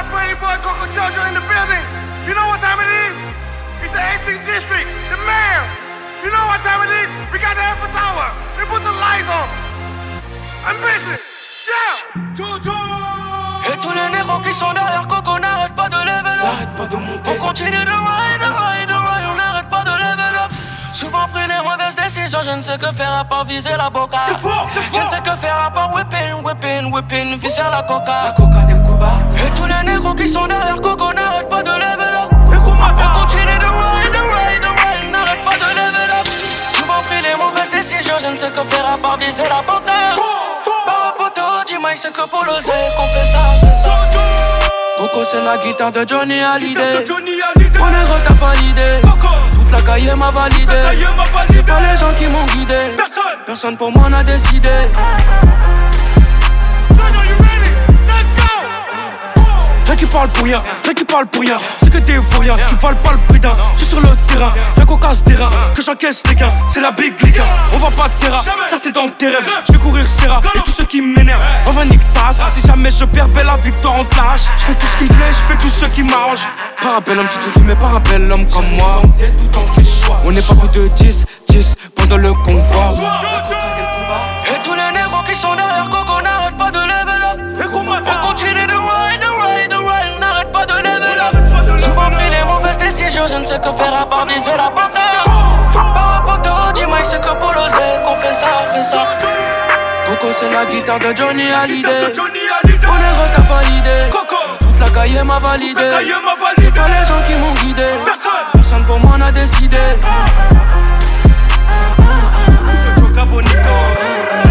got Pretty Boy Coco Jojo in the building. You know what time it is? It's the 18th district, the mayor. You know what time it is? We got the Eiffel Tower. They put the lights on. Ambition. Yeah. Jojo. Et tous les négros qui sont derrière Coco n'arrêtent pas de level up. N'arrête pas de monter. On continue de ride, on n'arrête pas de level up. Souvent pris les mauvaises décisions, je ne sais que faire à part viser la boca. C'est fort, c'est fort. Je ne sais que faire à part whipping, viser la coca. La coca des Cuba. Et tous les négros qui sont derrière Coco n'arrêtent pas de level up. On continue de ride, n'arrête pas de level up. Souvent pris les mauvaises décisions, je ne sais que faire à part viser la boca. Poto, dis-moi c'est que pour l'oser qu'on fait ça. Coco c'est la guitare de Johnny Hallyday. Mon négro t'as pas l'idée. Toute la cahier m'a validé. C'est pas les gens qui m'ont guidé. Personne pour moi n'a décidé. Rien qui parle pour rien, rien qui parle pour rien. C'est que des vauriens qui valent pas le prix d'un. J'suis sur le terrain, rien qu'au casse terrain. Que j'encaisse les gains, c'est la big ligue. On va pas de terrain, ça c'est dans tes rêves. J'vais courir Serra et tout ce qui m'énerve. On va nique tasse, si jamais je perds belle la victoire on te lâche. J'fais tout ce qui me plaît, j'fais tout ce qui m'arrange. Parabellum, tu te fais mais parabellum comme moi. On n'est pas plus de 10 pendant le convoi. Et tous les négros qui sont derrière Coco n'arrêtent pas de level up. On continue de ride, n'arrête pas de level up. Souvent pris les mauvaises décisions, je ne sais que faire à part viser la boca. Poto, dis-moi c'est que pour l'oser qu'on fait ça. Coco c'est la guitare de Johnny Hallyday. Mon négro t'as pas l'idée. Toute la cahier m'a validé. C'est pas les gens qui m'ont guidé. Personne pour moi n'a décidé. Joga bonito.